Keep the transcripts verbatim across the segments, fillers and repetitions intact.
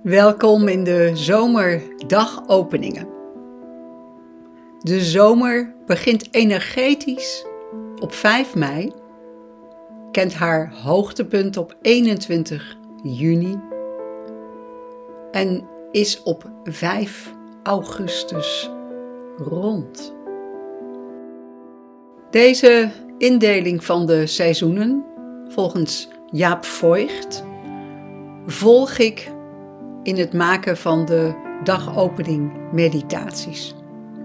Welkom in de zomerdagopeningen. De zomer begint energetisch op vijf mei, kent haar hoogtepunt op eenentwintig juni en is op vijf augustus rond. Deze indeling van de seizoenen, volgens Jaap Voigt, volg ik in het maken van de dagopening meditaties.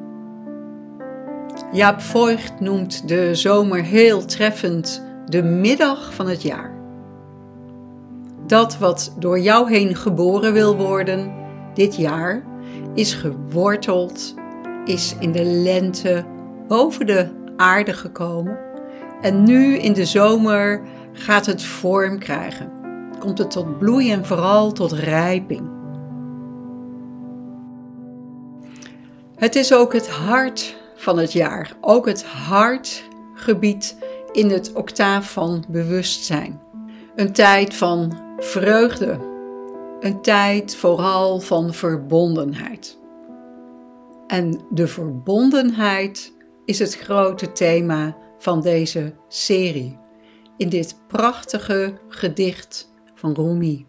Jaap Voigt noemt de zomer heel treffend de middag van het jaar. Dat wat door jou heen geboren wil worden dit jaar is geworteld, is in de lente boven de aarde gekomen en nu in de zomer gaat het vorm krijgen. Komt het tot bloei en vooral tot rijping. Het is ook het hart van het jaar, ook het hartgebied in het octaaf van bewustzijn. Een tijd van vreugde, een tijd vooral van verbondenheid. En de verbondenheid is het grote thema van deze serie, in dit prachtige gedicht van Rumi.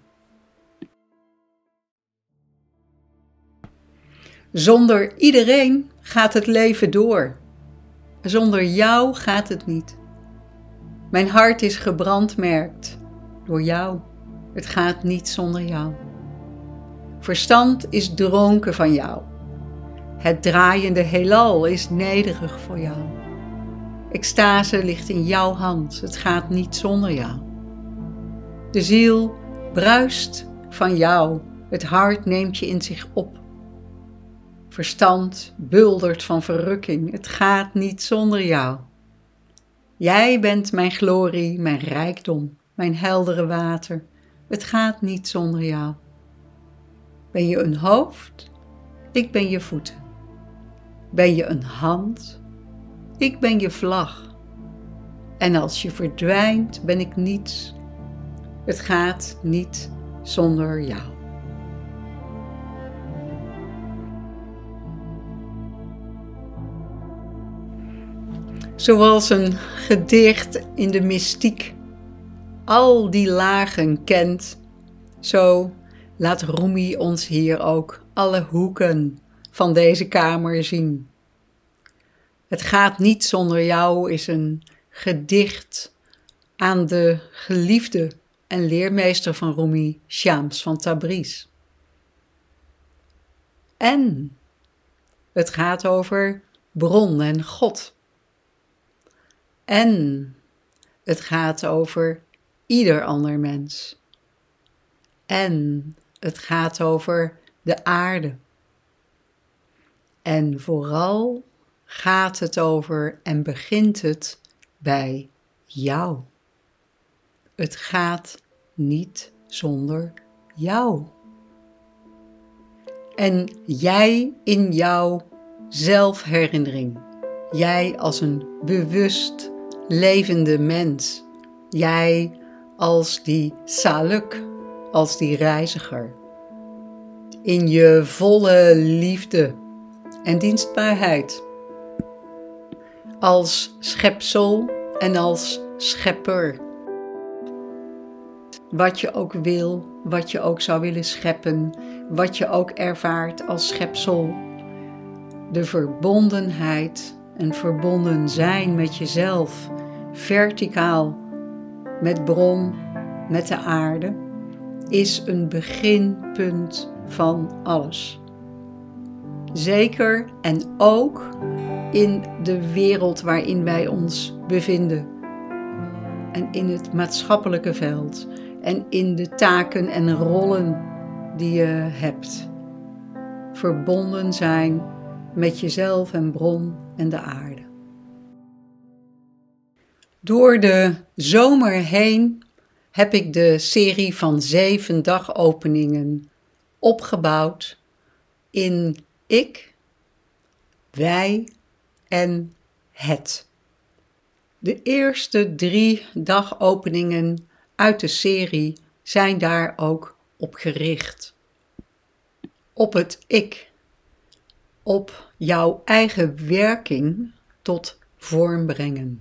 Zonder iedereen gaat het leven door. Zonder jou gaat het niet. Mijn hart is gebrandmerkt door jou. Het gaat niet zonder jou. Verstand is dronken van jou. Het draaiende heelal is nederig voor jou. Extase ligt in jouw hand. Het gaat niet zonder jou. De ziel bruist van jou. Het hart neemt je in zich op. Verstand buldert van verrukking. Het gaat niet zonder jou. Jij bent mijn glorie, mijn rijkdom, mijn heldere water. Het gaat niet zonder jou. Ben je een hoofd? Ik ben je voeten. Ben je een hand? Ik ben je vlag. En als je verdwijnt, ben ik niets. Het gaat niet zonder jou. Zoals een gedicht in de mystiek al die lagen kent, zo laat Rumi ons hier ook alle hoeken van deze kamer zien. Het gaat niet zonder jou is een gedicht aan de geliefde en leermeester van Rumi, Shams van Tabriz. En het gaat over bron en God. En het gaat over ieder ander mens. En het gaat over de aarde. En vooral gaat het over en begint het bij jou. Het gaat niet zonder jou. En jij in jouw zelfherinnering. Jij als een bewust levende mens. Jij als die saluk, als die reiziger. In je volle liefde en dienstbaarheid. Als schepsel en als schepper. Wat je ook wil, wat je ook zou willen scheppen, wat je ook ervaart als schepsel. De verbondenheid en verbonden zijn met jezelf, verticaal, met bron, met de aarde, is een beginpunt van alles. Zeker en ook in de wereld waarin wij ons bevinden. En in het maatschappelijke veld. En in de taken en rollen die je hebt. Verbonden zijn met jezelf en bron en de aarde. Door de zomer heen heb ik de serie van zeven dagopeningen opgebouwd in ik, wij en het. De eerste drie dagopeningen uit de serie zijn daar ook op gericht. op het ik, op jouw eigen werking tot vorm brengen.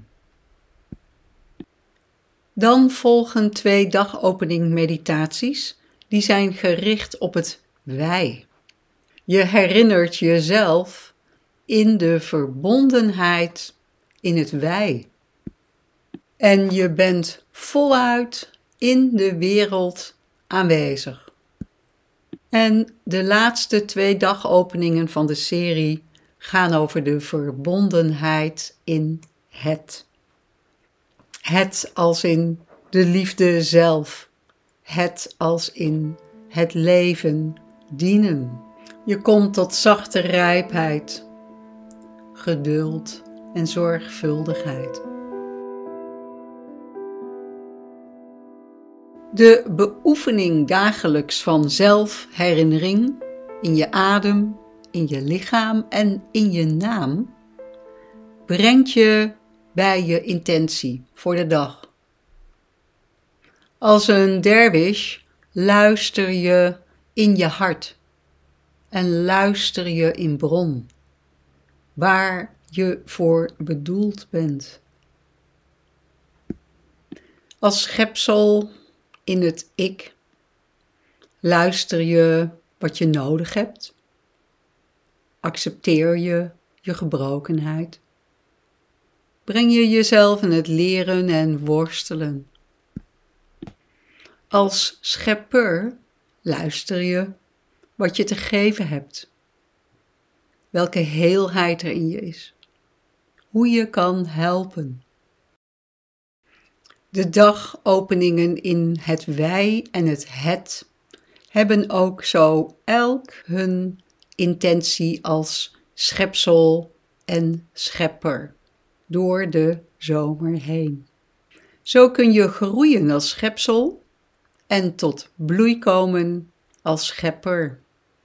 Dan volgen twee dagopening meditaties, die zijn gericht op het wij. Je herinnert jezelf in de verbondenheid in het wij. En je bent voluit in de wereld aanwezig. En de laatste twee dagopeningen van de serie gaan over de verbondenheid in het. Het als in de liefde zelf. Het als in het leven, dienen. Je komt tot zachte rijpheid, geduld en zorgvuldigheid. De beoefening dagelijks van zelfherinnering in je adem, in je lichaam en in je naam brengt je bij je intentie voor de dag. Als een derwish luister je in je hart en luister je in bron, waar je voor bedoeld bent. Als schepsel in het ik luister je wat je nodig hebt. Accepteer je je gebrokenheid. Breng je jezelf in het leren en worstelen. Als schepper luister je wat je te geven hebt. Welke heelheid er in je is. Hoe je kan helpen. De dagopeningen in het wij en het het hebben ook zo elk hun intentie als schepsel en schepper door de zomer heen. Zo kun je groeien als schepsel en tot bloei komen als schepper.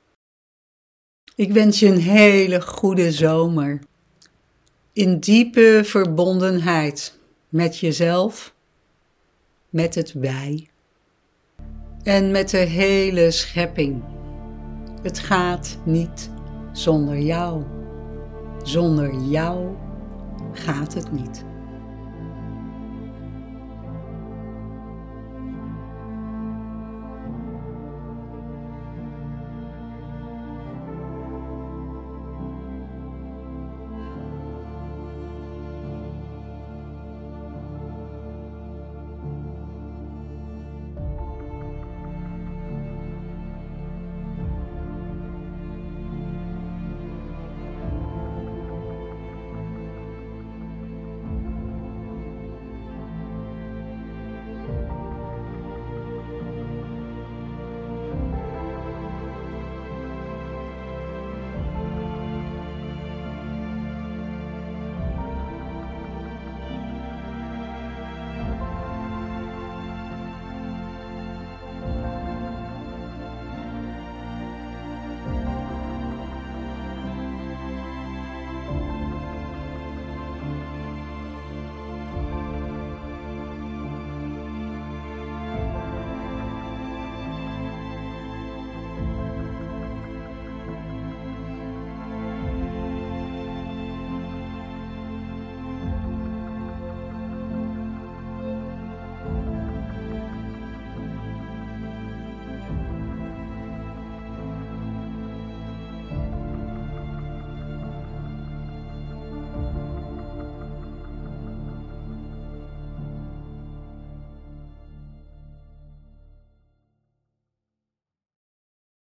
Ik wens je een hele goede zomer. In diepe verbondenheid met jezelf, met het wij en met de hele schepping. Het gaat niet zonder jou. Zonder jou gaat het niet.